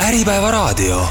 Äripäevaraadio.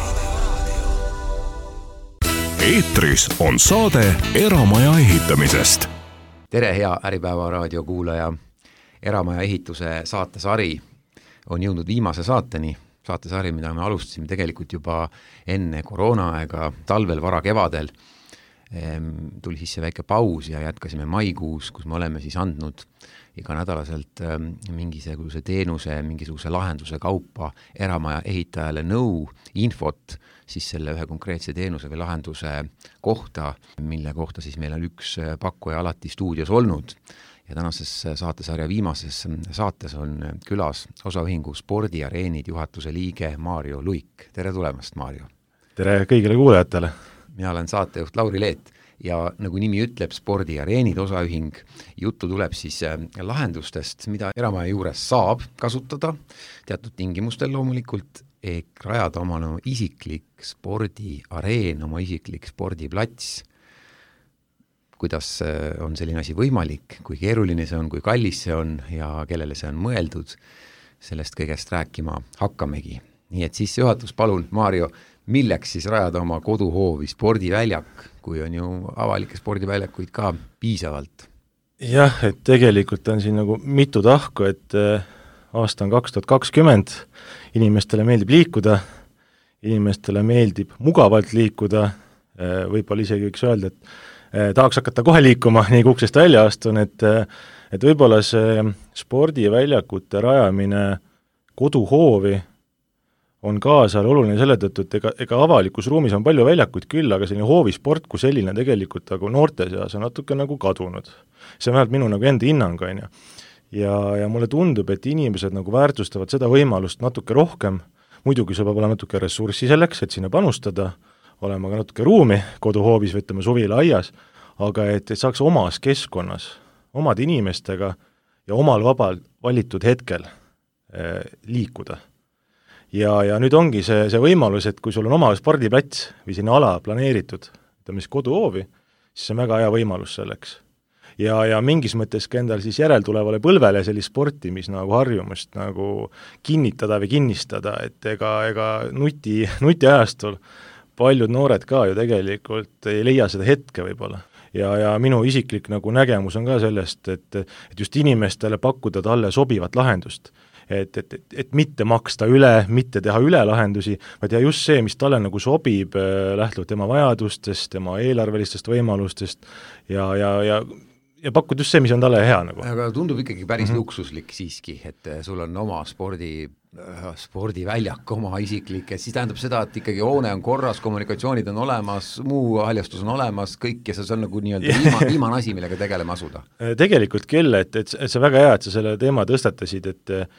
Eetris on saade Eramaja ehitamisest. Tere, hea Äripäevaraadio kuulaja. Eramaja ehituse saatesari on jõudnud viimase saateni. Saatesari, mida me alustasime tegelikult juba enne koroonaaega, talvel, vara kevadel. Tuli sisse väike paus ja jätkasime maikuus, kus me oleme siis andnud iganädalaselt mingisuguse teenuse, mingisuguse lahenduse kaupa eramaja ehitajale nõu, infot siis selle ühe konkreetse teenuse või lahenduse kohta, mille kohta siis meil on üks pakkuja alati stuudios olnud. Ja tänases saatesarja viimases saates on külas osaühingu Spordiareenid juhatuse liige Maarjo Luik. Tere tulemast, Maarjo! Tere kõigile kuulajatele! Mina olen saatejuht Lauri Leet ja nagu nimi ütleb, Spordiareenid osaühing, juttu tuleb siis lahendustest, mida eramaja juures saab kasutada, teatud tingimustel loomulikult, rajada oma isiklik spordiareen, oma isiklik spordiplats. Kuidas on selline asi võimalik, kui keeruline see on, kui kallis see on ja kellele see on mõeldud, sellest kõigest rääkima hakkamegi. Nii et siis juhatus, palun, Maarjo, milleks siis rajada oma koduhoovi spordiväljak, kui on ju avalikke spordiväljakuid ka piisavalt? Jah, et tegelikult on siin nagu mitu tahku, et aasta on 2020, inimestele meeldib liikuda, inimestele meeldib mugavalt liikuda, võib-olla isegi võiks öelda, et tahaks hakata kohe liikuma, nii kui uksest välja astun, et võib-olla see spordiväljakute rajamine koduhoovi on kaasa oluline selle tõttu, et ega avalikus ruumis on palju väljakuid küll, aga selline hoovisport kui selline tegelikult nagu noorte seas on natuke nagu kadunud. See on vähemalt minu nagu enda hinnang, on ju. Ja mulle tundub, et inimesed nagu väärtustavad seda võimalust natuke rohkem, muidugi sul peab olema natuke ressurssi selleks, et sinna panustada, olema ka natuke ruumi koduhoovis või ütleme suvila aias, aga et saaks omas keskkonnas, omad inimestega ja omal vabal valitud hetkel liikuda. Ja nüüd ongi see võimalus, et kui sul on oma spordiplats või sinna ala planeeritud, ütleme siis koduhoovi, siis see on väga hea võimalus selleks. Ja mingis mõttes ka endal siis järeltulevale põlvele sellist sportimis nagu harjumust nagu kinnitada või kinnistada, et ega nutiajastul paljud noored ka ju tegelikult ei leia seda hetke võib-olla. Ja minu isiklik nagu nägemus on ka sellest, et just inimestele pakkuda talle sobivat lahendust. Et mitte maksta üle, mitte teha üle lahendusi, vaid ja just see, mis talle nagu sobib, lähtuvalt tema vajadustest, tema eelarvelistest võimalustest ja pakkud just see, mis on talle hea nagu. Aga tundub ikkagi päris luksuslik siiski, et sul on oma spordiväljak, oma isiklik, et siis tähendab seda, et ikkagi hoone on korras, kommunikatsioonid on olemas, muu haljastus on olemas, kõik ja see on nagu nii-öelda viimane asi, millega tegelema asuda. Tegelikult küll, et see väga hea, et sa selle teema tõstatasid,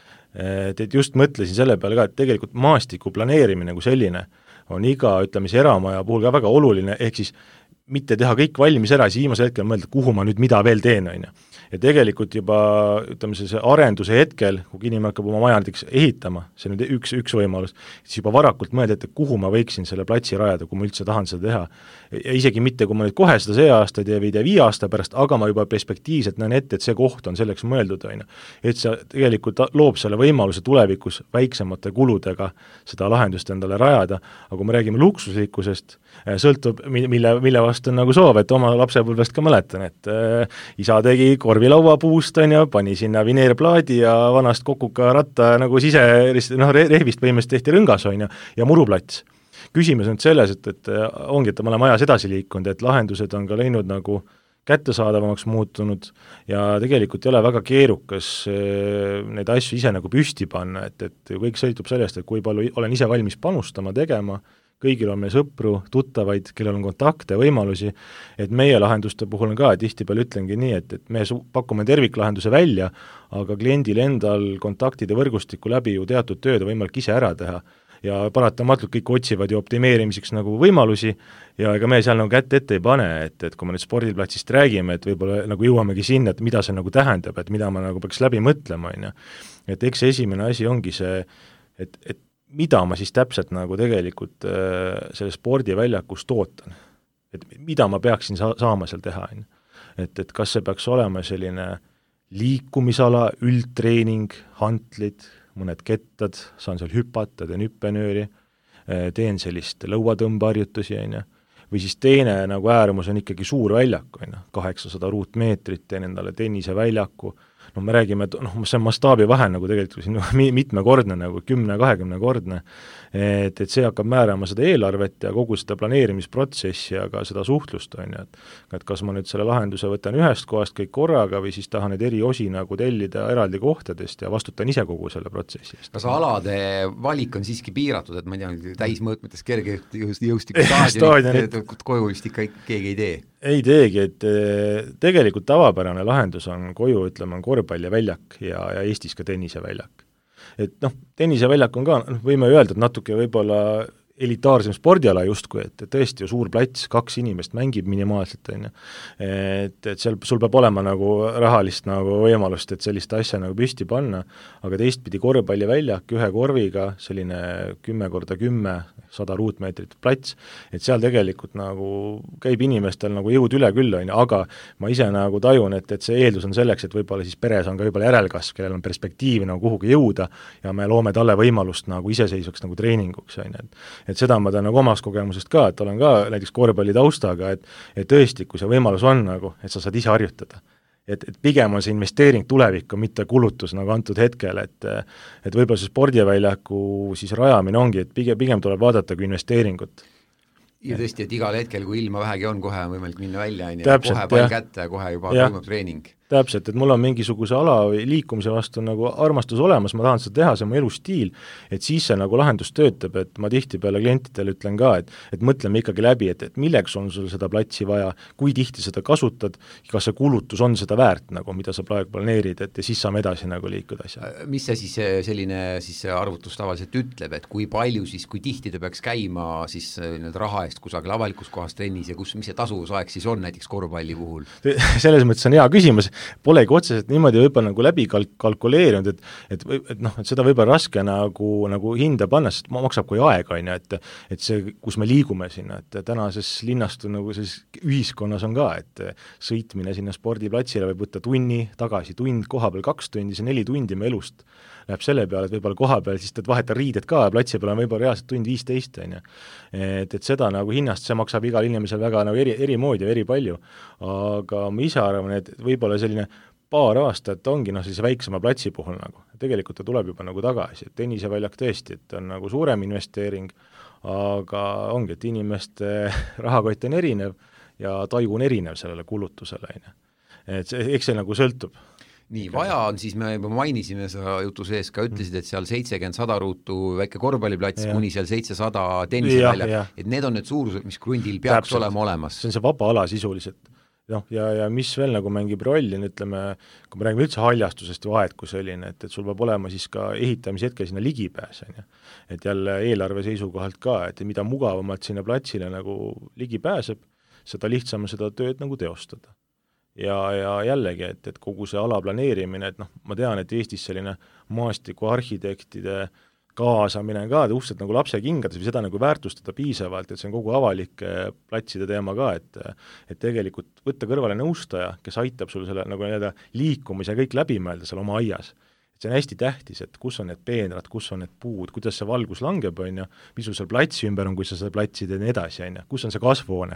et just mõtlesin selle peale ka, et tegelikult maastiku planeerimine kui selline on iga, ütleme, eramaja puhul ka väga oluline, ehk siis mitte teha kõik valmis ära, siis viimasel hetkel mõelda, kuhu ma nüüd mida veel teen, on ju. Ja tegelikult juba, ütleme, see arenduse hetkel, kui inimene hakkab oma maja näiteks ehitama, see on nüüd üks võimalus, siis juba varakult mõelda, et kuhu ma võiksin selle platsi rajada, kui ma üldse tahan seda teha. Ja isegi mitte, kui ma nüüd kohe seda see aasta tee või 5 aasta pärast, aga ma juba perspektiivselt näen ette, et see koht on selleks mõeldud, on ju. Et see tegelikult loob selle võimaluse tulevikus väiksemate kuludega seda lahendust endale rajada, aga kui me räägime luksuslikkusest, sõltub, mille vastu on nagu soov, et oma lapsepõlvest ka mäletan, et isa tegi korvilaua puust, on ju, pani sinna vineerplaadi ja vanast kokuka ratta nagu rehvist põhimõtteliselt tehti rõngas, on ju, ja muruplats. Küsimus on selles, et ongi, et me oleme ajas edasi liikunud, et lahendused on ka läinud nagu kättesaadavamaks muutunud ja tegelikult ei ole väga keerukas neid asju ise nagu püsti panna, et kõik sõltub sellest, et kui palju olen ise valmis panustama, tegema, kõigil on meie sõpru, tuttavaid, kellel on kontakte, võimalusi, et meie lahenduste puhul on ka, tihtipeale ütlengi nii, et me pakume terviklahenduse välja, aga kliendil endal kontaktide võrgustiku läbi ju teatud tööd on võimalik ise ära teha ja paratamatult kõik otsivad ju optimeerimiseks nagu võimalusi ja ega me seal nagu kätt ette ei pane, et kui me nüüd spordiplatsist räägime, et võib-olla nagu jõuamegi sinna, et mida see nagu tähendab, et mida ma nagu peaks läbi mõtlema, on ju. Et eks esimene asi ongi see, et mida ma siis täpselt nagu tegelikult selle spordiväljakust ootan, et mida ma peaksin saama seal teha, on ju. Et kas see peaks olema selline liikumisala, üldtreening, hantlid, mõned kettad, saan seal hüpata, teen hüppenööri, teen sellist lõuatõmbeharjutusi, või siis teine nagu äärmus on ikkagi suur väljak, 800 ruutmeetrit, teen endale tenniseväljaku, no me räägime, et see on mastaabivahe nagu tegelikult siin mitmekordne, nagu 10-20-kordne, et see hakkab määrama seda eelarvet ja kogu seda planeerimisprotsessi ja ka seda suhtlust, et kas ma nüüd selle lahenduse võtan ühest kohast kõik korraga või siis tahan neid eri osi nagu tellida eraldi kohtadest ja vastutan ise kogu selle protsessi eest. Kas alade valik on siiski piiratud, et ma ei tea, täismõõtmetes kerge jõustiku staadionit koju vist ikka keegi ei tee? Ei teegi, et tegelikult tavapärane lahendus on koju, ütleme, on korvpalliväljak ja Eestis ka tenniseväljak. Et tenniseväljak on ka, võime öelda, et natuke võib-olla elitaarsem spordiala justkui, et tõesti ju suur plats, 2 inimest mängib minimaalselt, et seal sul peab olema nagu rahalist nagu võimalust, et sellist asja nagu püsti panna, aga teistpidi korvpalliväljak ühe korviga, selline 10x10, 100 ruutmeetrit plats, et seal tegelikult nagu käib inimestel nagu jõud üle küll, aga ma ise nagu tajun, et see eeldus on selleks, et võib-olla siis peres on ka võib-olla järelkasv, kellel on perspektiivi nagu kuhugi jõuda ja me loome talle võimalust nagu iseseisvaks nagu treeninguks, et seda ma tean nagu omast kogemusest ka, et olen ka näiteks korvpalli taustaga, et tõesti, kui see võimalus on nagu, et sa saad ise harjutada. Et pigem on see investeering tulevikku, mitte kulutus nagu antud hetkel, et võib-olla see spordiväljaku siis rajamine ongi, et pigem tuleb vaadata kui investeeringut. Ja tõesti, et igal hetkel, kui ilma vähegi on, kohe on võimalik minna välja, kohe pall kätte, kohe juba toimub treening. Täpselt, et mul on mingisuguse ala või liikumise vastu nagu armastus olemas, ma tahan seda teha, see on mu elustiil, et siis see nagu lahendus töötab, et ma tihtipeale klientidele ütlen ka, et mõtleme ikkagi läbi, et milleks on sul seda platsi vaja, kui tihti seda kasutad, kas see kulutus on seda väärt, nagu, mida sa praegu planeerid, et ja siis saame edasi nagu liikuda asja. Mis see siis selline siis arvutus tavaliselt ütleb, et kui palju siis, kui tihti ta peaks käima siis raha eest kusagil avalikus kohas trennis ja mis see tasuvusaeg siis on näiteks korvpalli puhul? Selles mõttes on hea küsimus, polegi otseselt niimoodi võib-olla nagu läbi kalkuleerinud, et seda võib-olla raske nagu hinda panna, sest maksab kui aeg, et see, kus me liigume sinna, et tänases linnastu nagu selles ühiskonnas on ka, et sõitmine sinna spordiplatsile võib võtta tunni, tagasi tund, koha peal 2 tundi, see 4 tundi me elust läheb selle peale, et võib-olla koha peal siis vahetada riided ka ja platsi peal on võib-olla reaalselt tund 15, et seda nagu hinnast, see maksab igal inimesel väga nagu eri moodi ja eri palju, aga ma ise arvan, et võib-olla selline paar aastat ongi sellise väiksema platsi puhul nagu, tegelikult ta tuleb juba nagu tagasi, et tenniseväljak tõesti, et on nagu suurem investeering, aga ongi, et inimeste rahakott on erinev ja taju on erinev sellele kulutusele, et eks see nagu sõltub. Nii, vaja on siis, me juba mainisime sa jutu sees ka, ütlesid, et seal 70-100 ruutu väike korvpalliplats, kuni seal 700 tennisevälja, et need on need suurused, mis krundil peaks olema olemas. See on see vaba ala sisuliselt. Ja mis veel nagu mängib rolli, ütleme, kui me räägime üldse haljastusest ja vahet kui selline, et sul peab olema siis ka ehitamishetkel sinna ligipääs, et jälle eelarve seisukohalt ka, et mida mugavamalt sinna platsile nagu ligi pääseb, seda lihtsam seda tööd nagu teostada. Ja jällegi, et kogu see ala planeerimine, et ma tean, et Eestis selline maastiku arhitektide kaasamine ka tõuselt nagu lapse kingades või seda nagu väärtustada piisavalt, et see on kogu avalike platside teema ka, et tegelikult võtta kõrvale nõustaja, kes aitab sul selle nagu liikumise kõik läbi mõelda seal oma aias. See on hästi tähtis, et kus on need peenrad, kus on need puud, kuidas see valgus langeb, mis sul seal platsi ümber on, kui sa seda platsid ja nii edasi, kus on see kasvuhoone.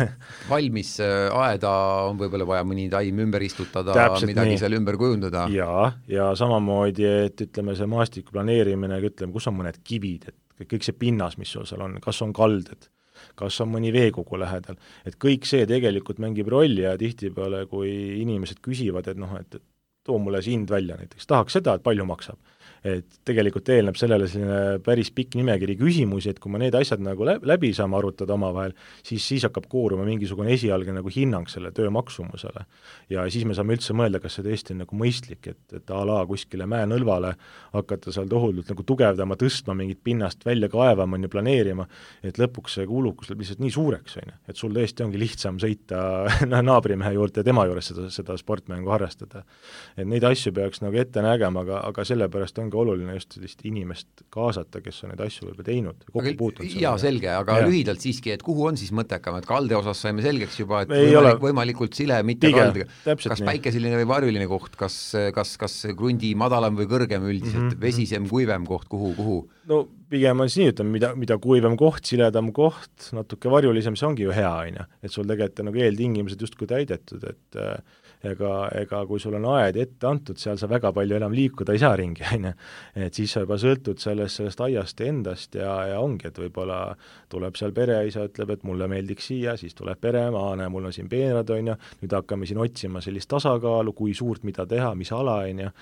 Valmis aeda on võib-olla vaja mõni taim ümber istutada, täpselt midagi nii. Seal ümber kujundada. Ja samamoodi, et ütleme see maastiku planeerimine, ütleme, kus on mõned kivid, et kõik see pinnas, mis sul seal on, kas on kalded, kas on mõni veekogu lähedal, et kõik see tegelikult mängib rolli ja tihtipeale, kui inimesed küsivad, et too mulle see hind välja näiteks, tahaks seda, et palju maksab. Et tegelikult eelneb sellele selline päris pikk nimekiri küsimusi, et kui me need asjad nagu läbi saame arutada omavahel, siis hakkab kooruma mingisugune esialgne nagu hinnang selle töö maksumusele. Ja siis me saame üldse mõelda, kas see tõesti on nagu mõistlik, et a la kuskile mäenõlvale hakata seal tohuldult nagu tugevdama, tõstma mingit pinnast välja kaevama ja planeerima, et lõpuks see kulukus läheb lihtsalt nii suureks, et sul tõesti ongi lihtsam sõita naabrimehe juurde ja tema juures seda sportmängu harrastada. Et neid asju peaks nagu ette nägema, aga sellepärast ongi oluline just sellist inimest kaasata, kes on neid asju võib-olla teinud, kokku puutunud. Jaa, selge, aga lühidalt siiski, et kuhu on siis mõttekam, et kalde osas saime selgeks juba, et võimalikult sile, mitte kalde. Kas päikeseline või varjuline koht, kas krundi madalam või kõrgem üldiselt, vesisem, kuivem koht, kuhu? No pigem on siin, ütleme, mida kuivem koht, siledam koht, natuke varjulisem, see ongi ju hea, et sul tegelikult nagu eeltingimused justkui täidetud, et ega kui sul on aed ette antud, seal sa väga palju enam liikuda ei saa ringi, et siis sa juba sõltud sellest aiast endast ja ongi, et võib-olla tuleb seal pereisa, ütleb, et mulle meeldiks siia, siis tuleb pere, näe, mul on siin peenrad, nüüd hakkame siin otsima sellist tasakaalu, kui suurt mida teha, mis ala,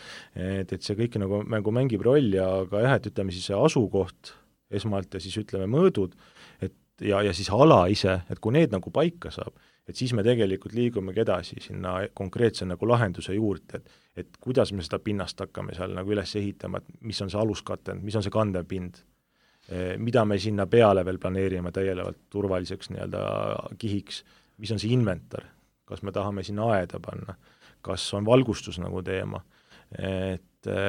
et see kõik nagu mängib rolli, aga jah, et ütleme siis see asukoht esmalt ja siis ütleme mõõdud, ja siis ala ise, et kui need nagu paika saab, et siis me tegelikult liigumegi edasi sinna konkreetse nagu lahenduse juurde, et kuidas me seda pinnast hakkame seal nagu üles ehitama, et mis on see aluskatend, mis on see kandev pind, mida me sinna peale veel planeerime täielevalt turvaliseks nii-öelda kihiks, mis on see inventar, kas me tahame sinna aeda panna, kas on valgustus nagu teema, et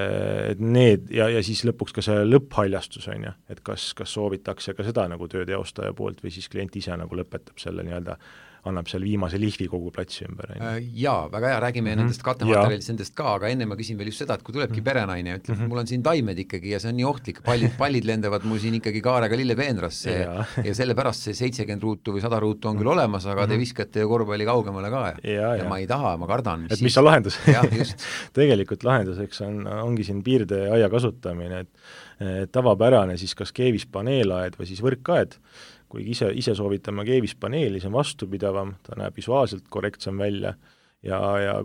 need ja siis lõpuks ka see lõpphaljastus on ju, et kas soovitakse ka seda nagu tööteostaja poolt või siis klient ise nagu lõpetab selle nii-öelda annab seal viimase lihvi kogu platsi ümber. Jaa, väga hea, räägime nendest kattematerjalist nendest ka, aga enne ma küsin veel just seda, et kui tulebki perenaine ja ütleb, mul on siin taimed ikkagi ja see on nii ohtlik, pallid lendavad mul siin ikkagi kaarega lillepeenrasse ja sellepärast see 70 ruutu või 100 ruutu on küll olemas, aga te viskate korvpalli kaugemale ka ja ma ei taha, ma kardan. Et mis on lahendus? Just. Tegelikult lahenduseks ongi siin piirdeaia kasutamine, et tavapärane siis kas keevis paneelaed või siis võrkaed, kuigi ise soovitame keevispaneeli, see on vastupidavam, ta näeb visuaalselt korrektsem välja ja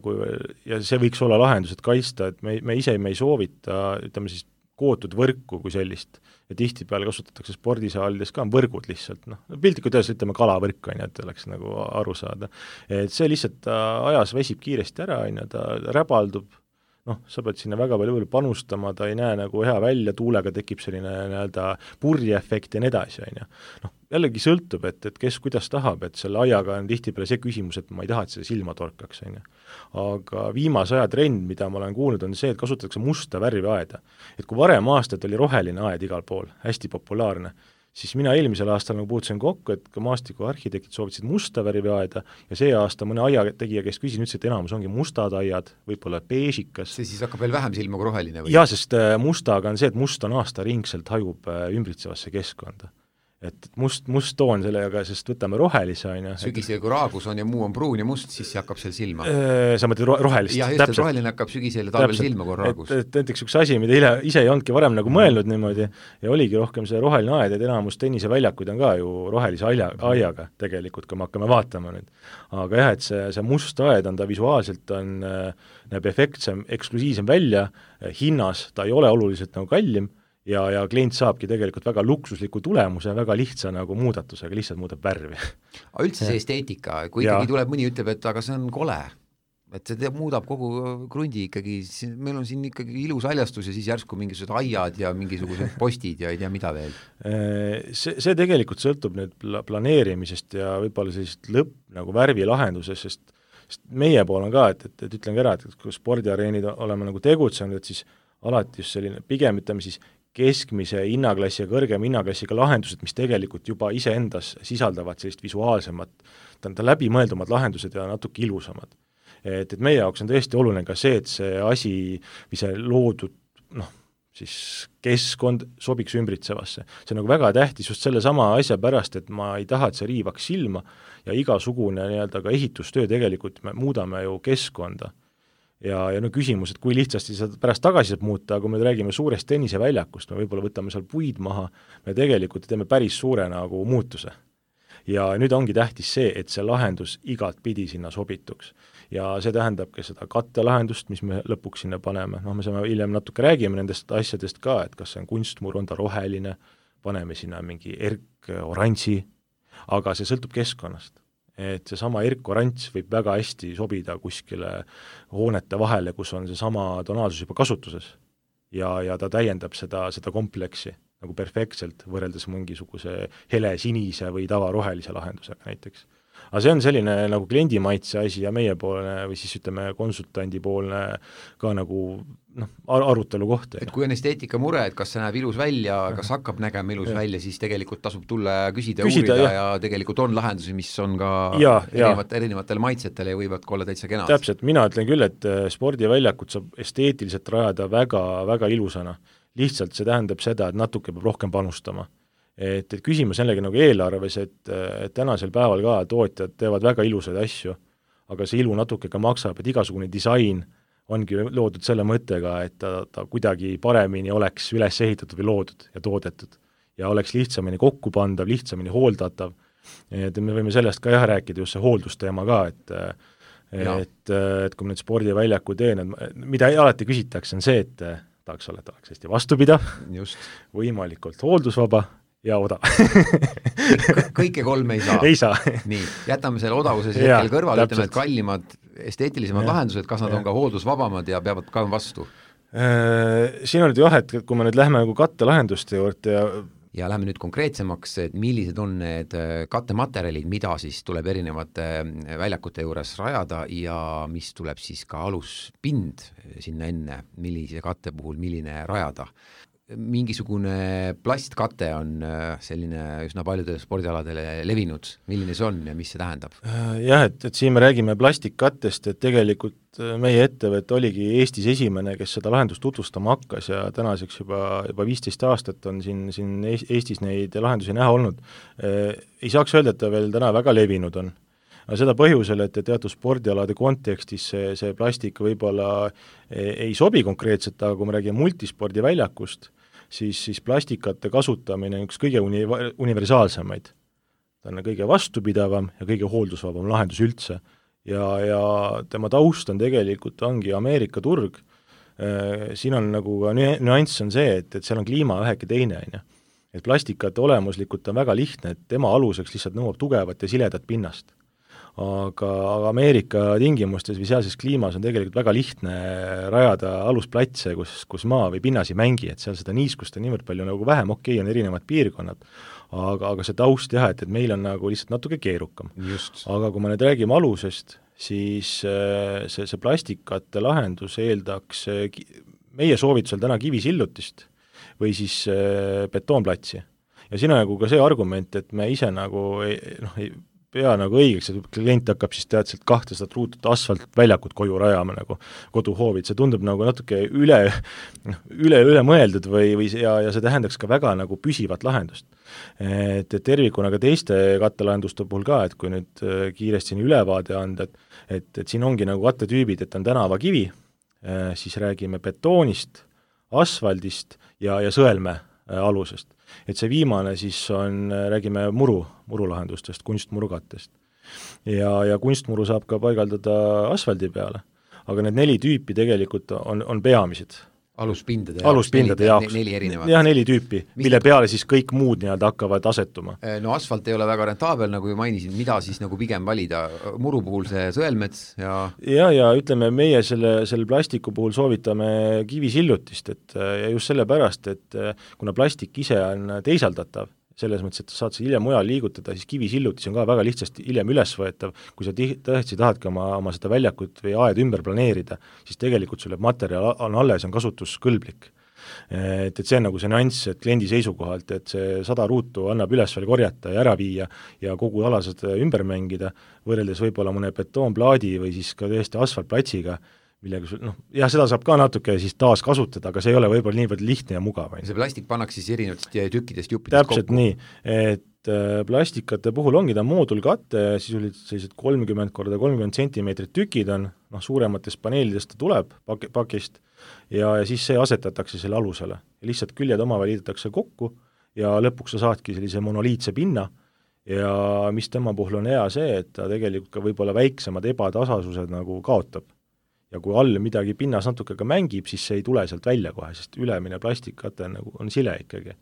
see võiks olla lahendus, et kaitsta, et me ei soovita, ütleme siis, kootud võrku kui sellist, ja tihtipeale kasutatakse spordisaalides ka võrgud lihtsalt, piltlikult öeldes ütleme kalavõrk, et oleks nagu aru saada. Et see lihtsalt ajas vesib kiiresti ära, ta räbaldub, sa pead sinna väga palju panustama, ta ei näe nagu hea välja, tuulega tekib selline nii-öelda purjeefekt ja nii edasi, jällegi sõltub, et kes kuidas tahab, et selle aiaga on tihtipeale see küsimus, et ma ei taha, et selle silma torkaks, aga viimase aja trend, mida ma olen kuulnud, on see, et kasutatakse musta värvi aeda. Et kui varem aastat oli roheline aed igal pool, hästi populaarne, siis mina eelmisel aastal nagu puutusin kokku, et ka maastikuarhitektid soovitasid musta värvi aeda ja see aasta mõne aiategija, kes küsin, ütles, et enamus ongi mustad aiad, võib-olla beežikas. See siis hakkab veel vähem silma kui roheline või? Jaa, sest mustaga on see, et must on aastaringselt hajub ümbritsevasse keskkonda. Et must toon sellega, sest võtame rohelise on ju. Sügisel, kui raagus on ja muu on pruun ja must, siis see hakkab seal silma. Sa mõtled rohelist? Jah, just, et roheline hakkab sügisel ja talvel silma, kui on raagus. Et näiteks üks asi, mida ise ei olnudki varem nagu mõelnud niimoodi ja oligi rohkem see roheline aed, et enamus tenniseväljakuid on ka ju rohelise aiaga tegelikult, kui me hakkame vaatama nüüd. Aga jah, et see must aed on ta visuaalselt näeb efektsem, eksklusiivsem välja, hinnas ta ei ole oluliselt nagu kallim, ja klient saabki tegelikult väga luksusliku tulemuse, väga lihtsa nagu muudatusega, lihtsalt muudab värvi. Aga üldse see esteetika, kui ikkagi tuleb mõni ütleb, et aga see on kole, et see muudab kogu krundi ikkagi, meil on siin ikkagi ilus haljastus ja siis järsku mingisugused aiad ja mingisugused postid ja ei tea mida veel. See tegelikult sõltub nüüd planeerimisest ja võib-olla sellist nagu värvilahendusest, sest meie pool on ka, et ütlen ka ära, et kui spordiareenid oleme nagu tegutsenud, et siis alati just selline, pigem ütleme siis keskmise hinnaklassi ja kõrgema hinnaklassiga lahendused, mis tegelikult juba iseendas sisaldavad sellist visuaalsemat, ta läbimõeldumad lahendused ja natuke ilusamad. Et meie jaoks on tõesti oluline ka see, et see asi, mis see loodud, siis keskkond sobiks ümbritsevasse. See on nagu väga tähtis just selle sama asja pärast, et ma ei taha, et see riivaks silma ja igasugune nii-öelda ka ehitustöö tegelikult me muudame ju keskkonda. Ja küsimus, et kui lihtsasti seda pärast tagasi saab muuta, aga kui me räägime suurest tenniseväljakust, me võib-olla võtame seal puid maha, me tegelikult teeme päris suure nagu muutuse. Ja nüüd ongi tähtis see, et see lahendus igalt pidi sinna sobituks. Ja see tähendabki seda kattelahendust, mis me lõpuks sinna paneme. Me saame hiljem natuke räägime nendest asjadest ka, et kas see on kunstmur, on ta roheline, paneme sinna mingi oranži, aga see sõltub keskkonnast. Et see sama erkorants võib väga hästi sobida kuskile hoonete vahele, kus on see sama tonaalsus juba kasutuses ja ta täiendab seda kompleksi nagu perfektselt võrreldes mingisuguse hele sinise või tavarohelise lahendusega näiteks. aga see on selline nagu kliendimaitse asi ja meiepoolne või siis ütleme konsultandipoolne ka nagu arutelu koht. Et kui on esteetika mure, et kas see näeb ilus välja, kas hakkab nägema ilus välja, siis tegelikult tasub tulla ja küsida uurida ja tegelikult on lahendusi, mis on ka erinevatele maitsetele ja võivad olla täitsa kenad. Täpselt, mina ütlen küll, et spordiväljakut saab esteetiliselt rajada väga, väga ilusana. Lihtsalt see tähendab seda, et natuke peab rohkem panustama. Et küsimus jällegi nagu eelarves, et tänasel päeval ka tootjad teevad väga ilusaid asju, aga see ilu natuke ka maksab, et igasugune disain ongi loodud selle mõttega, et ta kuidagi paremini oleks üles ehitatud või loodud ja toodetud ja oleks lihtsamini kokkupandav, lihtsamini hooldatav. Et me võime sellest ka rääkida, just see hooldusteema ka, et kui me nüüd spordiväljaku teen, mida alati küsitakse, on see, et tahaks hästi vastupidav, võimalikult hooldusvaba ja odav. Kõike kolme ei saa. Ei saa. Nii, jätame selle odavuse hetkel kõrval, ütleme, et kallimad, esteetilisemad lahendused, kas nad on ka hooldusvabamad ja peavad ka vastu? Siin on nüüd et kui me nüüd lähme nagu kattelahenduste juurde ja lähme nüüd konkreetsemaks, et millised on need kattematerjalid, mida siis tuleb erinevate väljakute juures rajada ja mis tuleb siis ka aluspind sinna enne, millise katte puhul milline rajada. Mingisugune plastkate on selline üsna paljudele spordialadele levinud, milline see on ja mis see tähendab? Jah, et siin me räägime plastikkattest, et tegelikult meie ettevõte oligi Eestis esimene, kes seda lahendust tutvustama hakkas ja tänaseks juba 15 aastat on siin Eestis neid lahendusi näha olnud. Ei saaks öelda, et ta veel täna väga levinud on. Aga seda põhjusel, et teatud spordialade kontekstis see plastik võib-olla ei sobi konkreetselt, aga kui me räägime multispordiväljakust, siis plastikate kasutamine on üks kõige universaalsemaid. Ta on kõige vastupidavam ja kõige hooldusvabam lahendus üldse. Ja tema taust on tegelikult ongi Ameerika turg. Siin on nagu nüanss on see, et seal on kliima väheke teine. Et plastikate olemuslikult on väga lihtne, et tema aluseks lihtsalt nõuab tugevat ja siledat pinnast. Aga Ameerika tingimustes või sealses kliimas on tegelikult väga lihtne rajada alusplatse, kus maa või pinnas ei mängi, et seal seda niiskust on niivõrd palju nagu vähem, on erinevad piirkonnad, aga see taust et meil on nagu lihtsalt natuke keerukam. Aga kui me nüüd räägime alusest, siis see plastikate lahendus eeldaks meie soovitusel täna kivisillutist või siis betoonplatsi. Ja siin on nagu ka see argument, et me ise nagu ei pea nagu õigeks, et klient hakkab siis teadselt 200 ruutut asfaltväljakut koju rajama nagu koduhoovid, see tundub nagu natuke üle mõeldud ja see tähendaks ka väga nagu püsivat lahendust. Et tervikuna ka teiste kattelahenduste puhul ka, et kui nüüd kiiresti ülevaade anda, et siin ongi nagu kattetüübid, et on tänavakivi, siis räägime betoonist, asfaldist ja sõelme alusest. Et see viimane siis on, räägime murulahendustest, kunstmurukattest. Ja kunstmuru saab ka paigaldada asfaldi peale, aga need 4 tüüpi tegelikult on peamised. Aluspindade jaoks. 4 erinevat. Jah, 4 tüüpi, mille peale siis kõik muud hakkavad asetuma. No asfalt ei ole väga rentaabel, nagu ju mainisin, mida siis nagu pigem valida? Muru puhul see sõelmets ja ütleme, meie selle plastiku puhul soovitame kivisillutist, ja just sellepärast, et kuna plastik ise on teisaldatav, selles mõttes, et saad see hiljem mujal liigutada, siis kivisillutis on ka väga lihtsasti hiljem üles võetav, kui sa tõesti tahadki oma seda väljakut või aed ümber planeerida, siis tegelikult sul materjal on alles, on kasutuskõlblik. Et see on nagu see nüanss, et kliendi seisukohalt, et see 100 ruutu annab üles veel korjata ja ära viia ja kogu alased ümber mängida, võrreldes võib-olla mõne betoonplaadi või siis ka tõesti asfaltplatsiga, millega seda saab ka natuke siis taas kasutada, aga see ei ole võib-olla niivõrd lihtne ja mugav. See plastik pannakse siis erinevatest tükkidest juppidest täpselt kokku? Nii, et plastikate puhul ongi ta moodulkatte, siis olid sellised 30x30 centimeetrit tükid on, suurematest paneelidest ta tuleb pakist ja siis see asetatakse selle alusele. Ja lihtsalt küljed omavahel liidetakse kokku ja lõpuks sa saadki sellise monoliitse pinna ja mis tema puhul on hea see, et ta tegelikult ka võib-olla väiksemad ebatasasused nagu kaotab. Ja kui all midagi pinnas natuke ka mängib, siis see ei tule sealt välja kohe, sest ülemine plastikkate on sile ikkagi.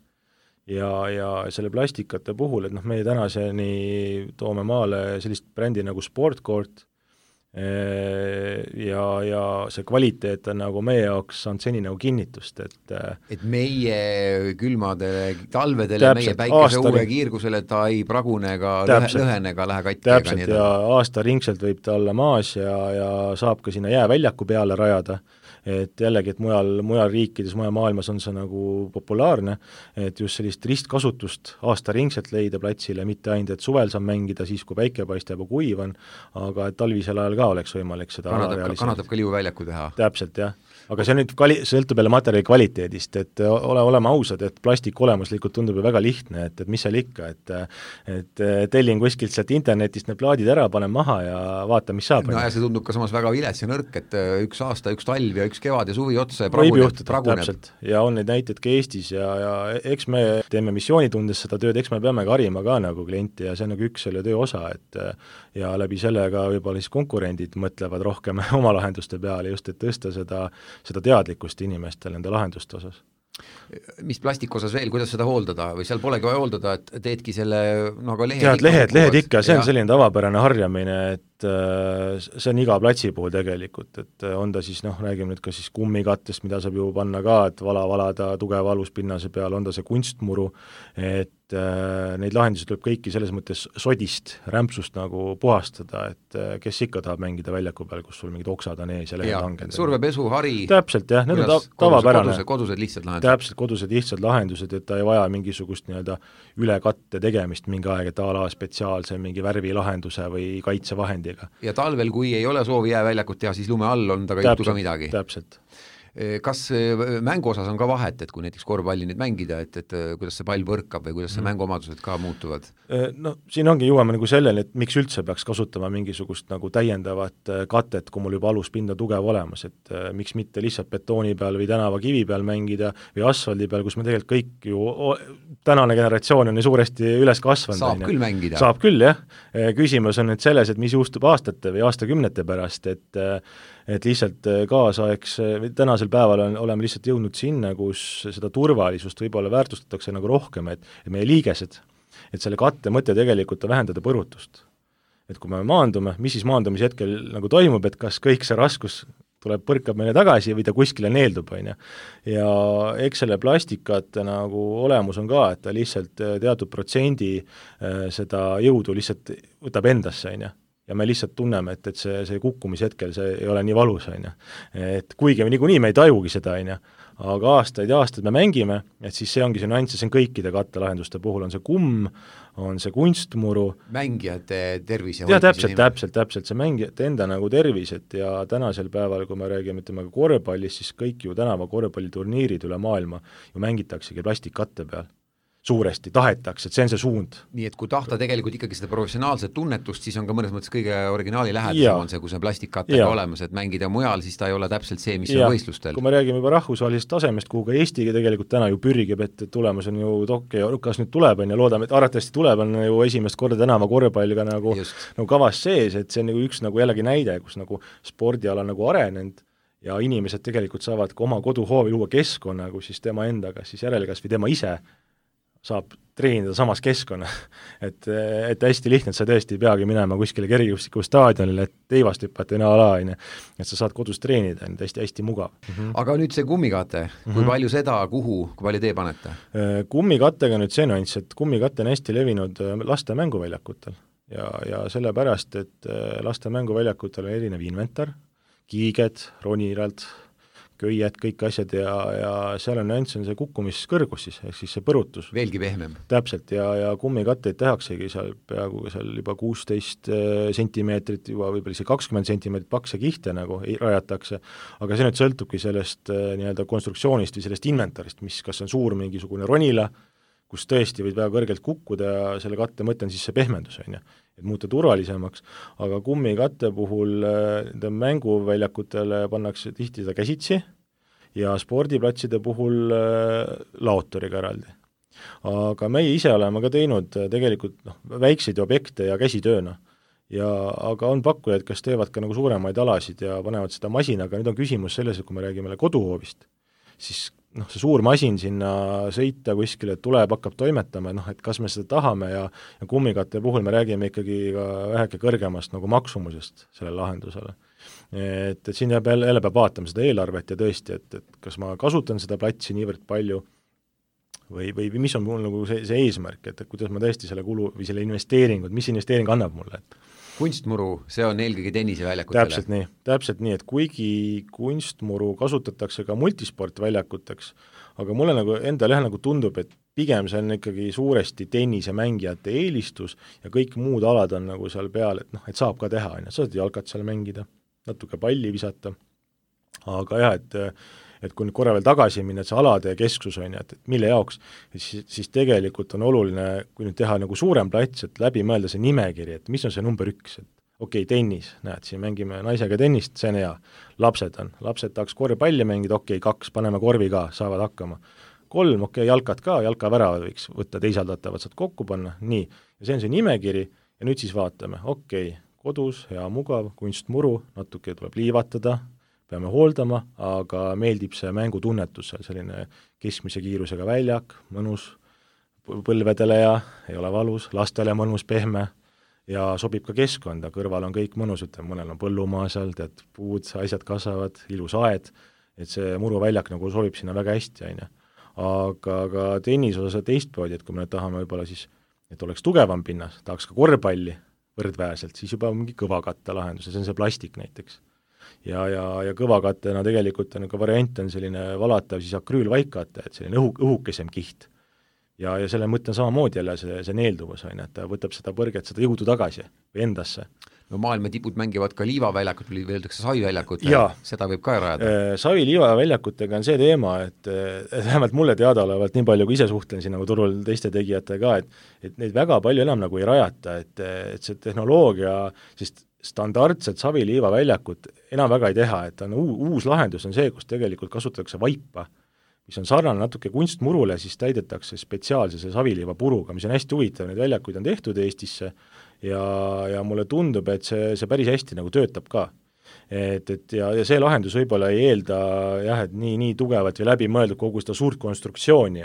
Ja selle plastikkate puhul, et meie tänaseni toome maale sellist brändi nagu Sportcourt, ja see kvaliteet on nagu meie jaoks saanud seni nagu kinnitust, et meie külmadele talvedele, meie päikese uue kiirgusele ta ei pragune ega lõhene ega lähe katki. Täpselt, ja aastaringselt võib ta olla maas ja saab ka sinna jääväljaku peale rajada, et jällegi, et mujal riikides, mujal maailmas on see nagu populaarne, et just sellist ristkasutust aastaringselt leida platsile, mitte ainult, et suvel saab mängida siis, kui päike paistab ja kuiv on, aga et talvisel ajal ka oleks võimalik seda kannatab ka liivuväljaku teha. Täpselt, jah. Aga see nüüd sõltub jälle materjali kvaliteedist, et oleme ausad, et plastik olemuslikult tundub ju väga lihtne, et mis seal ikka, et tellin kuskilt sealt internetist need plaadid ära, panen maha ja vaata, mis saab. No ja see tundub ka samas väga vilets ja nõrk, et üks aasta, üks talv ja üks kevad ja suvi otsa ja praguneb. Täpselt, ja on neid näiteid ka Eestis ja eks me teeme missioonitundes seda tööd, eks me peame ka harima ka nagu klienti ja see on nagu üks selle töö osa, et ja läbi sellega võib-olla siis konkurendid mõtlevad rohkem oma lahenduste peale just, et tõsta seda teadlikkust inimestel nende lahenduste osas. Mis plastik osas veel, kuidas seda hooldada või seal polegi vaja hooldada, et teedki selle aga lehed ikka, see on selline tavapärane harjamine, et see on iga platsi puhul tegelikult, et on ta siis, räägime nüüd ka siis kummikattest, mida saab ju panna ka, et valada tugeva aluspinnase peal, on ta see kunstmuru, et neid lahendusi tuleb kõiki selles mõttes sodist, rämpsust nagu puhastada, et kes ikka tahab mängida väljaku peal, kus sul mingid oksad on ees ja lehed langed. Survepesu, hari. Täpselt, jah, need on tavapärane. Kodused lihtsad lahendused. Täpselt, kodused lihtsad lahendused, et ta ei vaja mingisugust nii-öelda ülekatte tegemist mingi aeg, et ala spetsiaalse mingi värvilahenduse või kaitsevahendiga. Ja talvel, kui ei ole soovi jääväljakut teha, siis lume all on ta ka juhtu ka midagi. Täpselt. Kas mängu osas on ka vahet, et kui näiteks korvpalli nüüd mängida, et kuidas see pall võrkab või kuidas see mänguomadused ka muutuvad? No siin ongi jõuame nagu selleni, et miks üldse peaks kasutama mingisugust nagu täiendavat katet, kui mul juba aluspinda tugev olemas, et miks mitte lihtsalt betooni peal või tänava kivi peal mängida või asfaldi peal, kus me tegelikult kõik ju, tänane generatsioon on ju suuresti üles kasvanud. Saab küll mängida. Saab küll, jah. Küsimus on nüüd selles, et mis juhtub aastate või aastakümnete pärast, et lihtsalt kaasaeks, tänasel päeval oleme lihtsalt jõudnud sinna, kus seda turvalisust võib-olla väärtustatakse nagu rohkem, et meie liigesed, et selle katte mõte tegelikult on vähendada põrutust. Et kui me maandume, mis siis maandumise hetkel nagu toimub, et kas kõik see raskus põrkab meile tagasi või ta kuskile neeldub, on ju. Ja eks selle plastikate nagu olemus on ka, et ta lihtsalt teatud protsendi seda jõudu lihtsalt võtab endasse, on ju. Ja me lihtsalt tunneme, et see kukkumishetkel see ei ole nii valus, on ju. Et kuigi niikuinii me ei tajugi seda, on ju, aga aastaid ja aastaid me mängime, et siis see ongi see nüanss, see on kõikide kattelahenduste puhul, on see kumm, on see kunstmuru. Mängijate tervis. Ja täpselt, see mängijate enda nagu tervis, et ja tänasel päeval, kui me räägime korvpallist, siis kõik ju tänava korvpalliturniirid üle maailma ju mängitaksegi plastikkatte peal. Suuresti tahetakse, et see on see suund. Nii et kui tahta tegelikult ikkagi seda professionaalset tunnetust, siis on ka mõnes mõttes kõige originaali lähedasem on see, kui see plastikkattega olemas, et mängida mujal, siis ta ei ole täpselt see, mis on võistlustel. Kui me räägime juba rahvusvahelisest tasemest, kuhu ka Eesti tegelikult täna ju pürgib, et tulemus on ju Tokyo, kas nüüd tuleb, on ja loodame, et arvatavasti tuleb, on ju esimest korda tänava korvpalliga nagu kavas sees, et see on nagu üks nagu jällegi näide, kus nagu spordiala nagu arenenud ja inimesed tegelikult saavad ka oma koduhoovi luua keskkonna, kus siis tema endaga siis järelkasv või tema ise saab treenida samas keskkonna, et hästi lihtne, et sa tõesti ei peagi minema kuskile kergejõustiku staadionile, et teivast hüppata et sa saad kodus treenida, on hästi mugav. Aga nüüd see kummikate, kui palju seda, kuhu, kui palju tee panete? Kummikattega nüüd see nüanss, et kummikatte on hästi levinud laste mänguväljakutel ja sellepärast, et laste mänguväljakutel on erinev inventar, kiiged, ronirad, köied, kõik asjad ja seal on nüanss on see kukkumiskõrgus siis see põrutus. Veelgi pehmem. Täpselt ja kummikatteid tehaksegi seal peaaegu seal juba 16 sentimeetrit, juba võib-olla 20 sentimeetrit pakse kihte nagu rajatakse, aga see nüüd sõltubki sellest nii-öelda konstruktsioonist või sellest inventarist, mis kas on suur mingisugune ronila, kus tõesti võid väga kõrgelt kukkuda ja selle katte mõte on siis see pehmendus, on ju, et muuta turvalisemaks, aga kummikatte puhul mänguväljakutele pannakse tihti seda käsitsi ja spordiplatside puhul laotoriga eraldi. Aga meie ise oleme ka teinud tegelikult väikseid objekte ja käsitööna. Aga on pakkujaid, kes teevad ka nagu suuremaid alasid ja panevad seda masinaga, nüüd on küsimus selles, et kui me räägime koduhoovist, siis see suur masin sinna sõita kuskile, et tuleb, hakkab toimetama, et kas me seda tahame ja kummikatte puhul me räägime ikkagi ka väheke kõrgemast nagu maksumusest sellele lahendusele. Et siin jälle peab vaatama seda eelarvet ja tõesti, et kas ma kasutan seda platsi niivõrd palju või mis on mul nagu see eesmärk, et kuidas ma tõesti selle kulu või selle investeeringu, et mis investeering annab mulle, et kunstmuru, see on eelkõige tenniseväljakutele. Täpselt nii, et kuigi kunstmuru kasutatakse ka multisportväljakuteks, aga mulle nagu endale nagu tundub, et pigem see on ikkagi suuresti tennisemängijate eelistus ja kõik muud alad on nagu seal peal, et saab ka teha, saad jalkat seal mängida, natuke palli visata, aga jah, et kui nüüd korra veel tagasi minna, et see alade kesksus on, et mille jaoks, siis tegelikult on oluline, kui nüüd teha nagu suurem plats, et läbi mõelda see nimekiri, et mis on see number 1, et okei, tennis, näed, siin mängime naisega tennist, see on hea, lapsed tahaks korvpalli mängida, okei, 2, paneme korvi ka, saavad hakkama, 3, okei, jalkad ka, jalkaväravad võiks võtta, teisaldatavad saad kokku panna, nii, ja see on see nimekiri ja nüüd siis vaatame, okei, kodus, hea, mugav, kunstmuru, natuke tuleb liivatada, peame hooldama, aga meeldib see mängutunnetus, selline keskmise kiirusega väljak, mõnus põlvedele ja ei ole valus, lastele mõnus, pehme ja sobib ka keskkonda, kõrval on kõik mõnus, mõnel on põllumaa seal, tead, puud, asjad kasvavad, ilus aed, et see muruväljak nagu sobib sinna väga hästi, aga tennis osa teistpoodi, et kui me tahame võib-olla siis, et oleks tugevam pinnas, tahaks ka korvpalli võrdväärselt, siis juba mingi kõvakatte lahendus ja see on see plastik näiteks. Ja kõvakattena tegelikult on ka variant on selline valatav siis akrüülvaikkatte, et selline õhukesem kiht. Ja selle mõte on samamoodi jälle see neelduvus, et ta võtab seda põrget, seda jõudu tagasi või endasse. No maailma tipud mängivad ka liivaväljakut või öeldakse saviväljakut, seda võib ka rajada. Savi-liivaväljakutega on see teema, et vähemalt mulle teadaolevalt nii palju, kui ise suhtlen siin nagu turul teiste tegijatega, et neid väga palju enam nagu ei rajata, et see tehnoloogia, sest standardset saviliivaväljakut enam väga ei teha, et on uus lahendus on see, kus tegelikult kasutatakse vaipa, mis on sarnane natuke kunstmurule, siis täidetakse spetsiaalse saviliivapuruga, mis on hästi huvitav, neid väljakuid on tehtud Eestisse ja mulle tundub, et see päris hästi nagu töötab ka. Ja see lahendus võib-olla ei eelda jah, et nii tugevat või läbi mõeldud kogu seda suurt konstruktsiooni,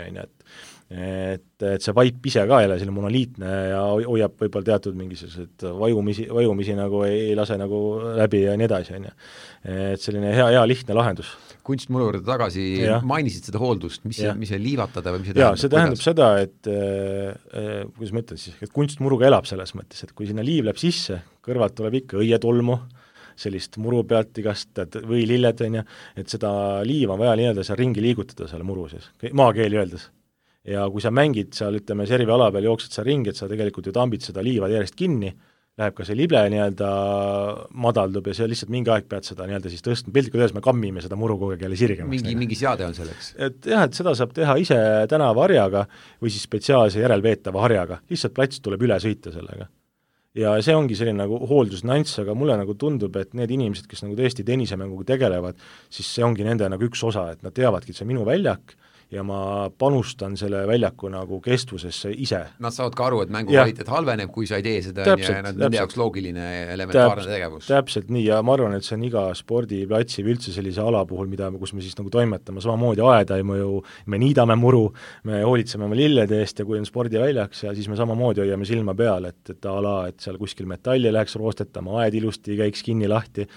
et see vaip ise ka jälle selline monoliitne ja hoiab võib-olla teatud mingisugused vajumisi nagu ei lase nagu läbi ja nii edasi, et selline hea lihtne lahendus. Kunstmuru juurde tagasi, mainisid seda hooldust, mis see liivatada või mis see tähendab? See tähendab seda, et kuidas ma ütlen siis, et kunstmuruga elab selles mõttes, et kui sinna liiv läheb sisse, kõrvalt tuleb ikka õietolmu, sellist muru pealt igast või lilled, et seda liiva on vaja nii-öelda seal ringi liigutada seal muru sees, maakeeli öeldes. Ja kui sa mängid seal, ütleme, servi ala peal jooksed seal ringi, et sa tegelikult ju tambid seda liiva järjest kinni, läheb ka see lible nii-öelda madaldub ja see lihtsalt mingi aeg pead seda nii-öelda siis tõstma, piltlikult öeldes me kammime seda muru kogu aeg jälle sirgemaks. Mingi seade on selleks? Et seda saab teha ise tänavaharjaga või siis spetsiaalse järelveetava harjaga, lihtsalt plats tuleb üle sõita sellega. Ja see ongi selline nagu hooldusnants, aga mulle nagu tundub, et need inimesed, kes nagu tõesti tennisemänguga tegelevad, siis see ongi nende nagu üks osa, et nad teavadki, et see on minu väljak ja ma panustan selle väljaku nagu kestvusesse ise. Nad saavad ka aru, et mängu kvaliteet halveneb, kui sa ei tee seda ja nende jaoks loogiline elementaarne tegevus. Täpselt nii ja ma arvan, et see on iga spordiplatsi või üldse sellise ala puhul, kus me siis nagu toimetame, samamoodi aeda ei mõju, me niidame muru, me hoolitseme oma lillede eest ja kui on spordiväljaks ja siis me samamoodi hoiame silma peal, et et seal kuskil metalli läheks roostetama, aed ilusti käiks kinni lahti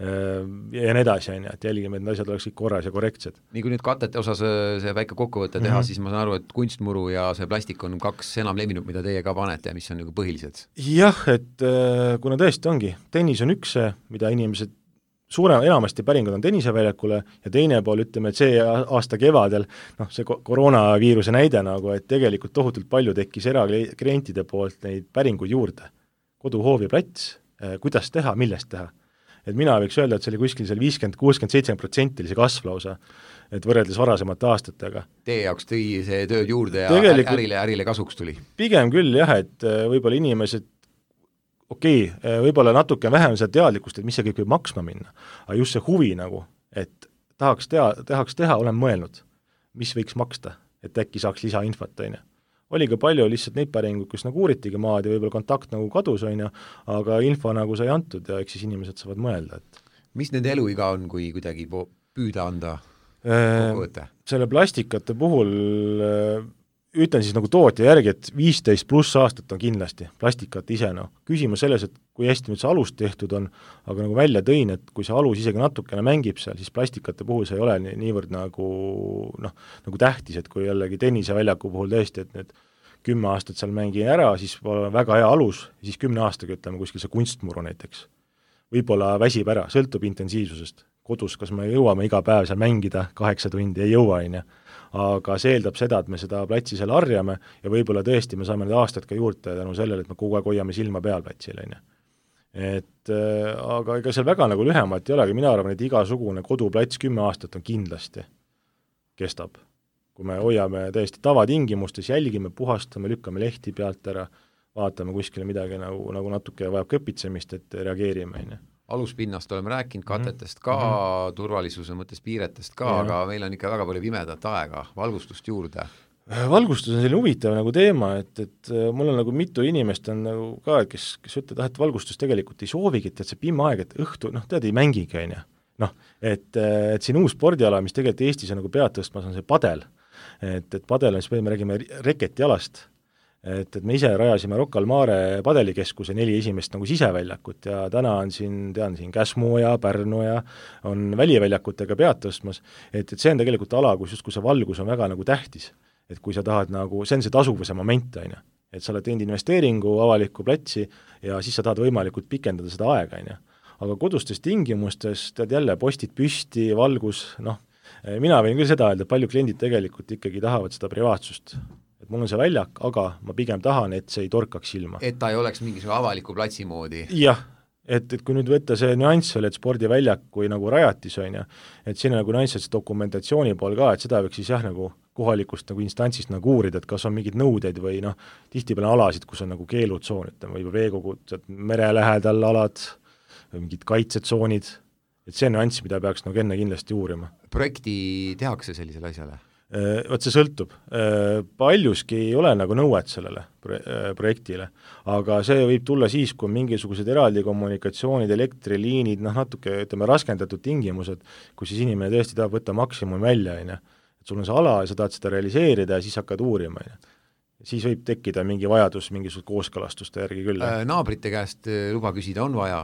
ja nii edasi, et jälgime, et asjad oleks kõik korras ja korrektsed. Nii kui nüüd katete osas see väike kokkuvõte teha, siis ma saan aru, et kunstmuru ja see plastik on 2 enam levinud, mida teie ka panete ja mis on nagu põhilised? Jah, et kuna tõesti ongi, tennis on üks, mida inimesed enamasti päringud on tenniseväljakule ja teine pool, ütleme, et see aasta kevadel, see koroonaviiruse näide nagu, et tegelikult tohutult palju tekkis eraklientide poolt neid päringuid juurde. Koduhoovi plats, kuidas teha, millest teha. Et mina võiks öelda, et see oli kuskil 50, 60, 70% see kasv lausa, et võrreldes varasemate aastatega. Teie jaoks tõi see tööd juurde ja ärile kasuks tuli? Pigem küll jah, et võib-olla inimesed, võib-olla natuke vähem seda teadlikkust, et mis see kõik võib maksma minna, aga just see huvi nagu, et tahaks teha, olen mõelnud, mis võiks maksta, et äkki saaks lisainfot, Oli ka palju lihtsalt neid päringuid, kus nagu uuritigi maad ja võib-olla kontakt nagu kadus, aga info nagu sai antud ja eks siis inimesed saavad mõelda. Et... Mis nende eluiga on, kui kuidagi püüda anda? kokkuvõte? Selle plastikate puhul ütlen siis nagu tootja järgi, et 15 pluss aastat on kindlasti plastikat ise, Küsimus selles, et kui hästi nüüd see alus tehtud on, aga nagu välja tõin, et kui see alus isegi natukene mängib seal, siis plastikate puhul see ei ole niivõrd nagu tähtis, et kui jällegi tenniseväljaku puhul tõesti, et need 10 aastat seal mängin ära, siis väga hea alus, siis 10 aastaga ütleme kuskil see kunstmuru näiteks. Võib-olla väsib ära, sõltub intensiivsusest. Kodus, kas me jõuame iga päev seal mängida 8 tundi, ei jõua, aga see eeldab seda, et me seda platsi seal harjame ja võib-olla tõesti me saame need aastad ka juurde tänu sellele, et me kogu aeg hoiame silma peal platsil, aga ega seal väga nagu lühemat ei ole, aga mina arvan, et igasugune koduplats 10 aastat on kindlasti kestab. Kui me hoiame tõesti tavatingimustes, jälgime, puhastame, lükkame lehti pealt ära, vaatame kuskile midagi nagu natuke vajab kõpitsemist, et reageerime, Aluspinnast oleme rääkinud, katetest ka, turvalisuse mõttes piiretest ka, aga meil on ikka väga palju pimedat aega, valgustust juurde. Valgustus on selline huvitav nagu teema, et mul on nagu mitu inimest on nagu ka, kes ütlevad, et valgustus tegelikult ei soovigi, et see pime aeg, et õhtu, tead, ei mängigi, et siin uus spordiala, mis tegelikult Eestis on nagu pead tõstmas, on see padel. Et padel on, siis me räägime reketialast, et me ise rajasime Rocca al Mare padelikeskuse 4 esimest nagu siseväljakut ja täna on siin Käsmu ja Pärnu ja on väliväljakutega pead tõstmas, et see on tegelikult ala, kus justkui see valgus on väga nagu tähtis, et kui sa tahad nagu, see on see tasuvuse moment, et sa oled teinud investeeringu avalikku platsi ja siis sa tahad võimalikult pikendada seda aega, aga kodustes tingimustes tead jälle postid püsti, valgus, mina võin küll seda öelda, et palju kliendid tegelikult ikkagi tahavad seda privaatsust. Et mul on see väljak, aga ma pigem tahan, et see ei torkaks silma. Et ta ei oleks mingisugune avaliku platsi moodi. Jah, et kui nüüd võtta see nüanss veel, et spordiväljak kui nagu rajatis on ja et siin on nagu nüanss, et dokumentatsiooni pool ka, et seda võiks siis nagu kohalikust nagu instantsist nagu uurida, et kas on mingid nõudeid või tihtipeale alasid, kus on nagu keelutsoon, või veekogud, mere lähedal alad, või mingid kaitsetsoonid, et see nüanss, mida peaks nagu enne kindlasti uurima. Projekti tehakse sellisele asjale? Vot see sõltub. Paljuski ei ole nagu nõuet sellele projektile, aga see võib tulla siis, kui mingisugused eraldi kommunikatsioonid, elektriliinid, natuke raskendatud tingimused, kus siis inimene tõesti tahab võtta maksimum välja, et sul on see ala ja sa tahad seda realiseerida ja siis hakkad uurima. Siis võib tekkida mingi vajadus mingisugust kooskõlastuste järgi küll. Naabrite käest luba küsida on vaja?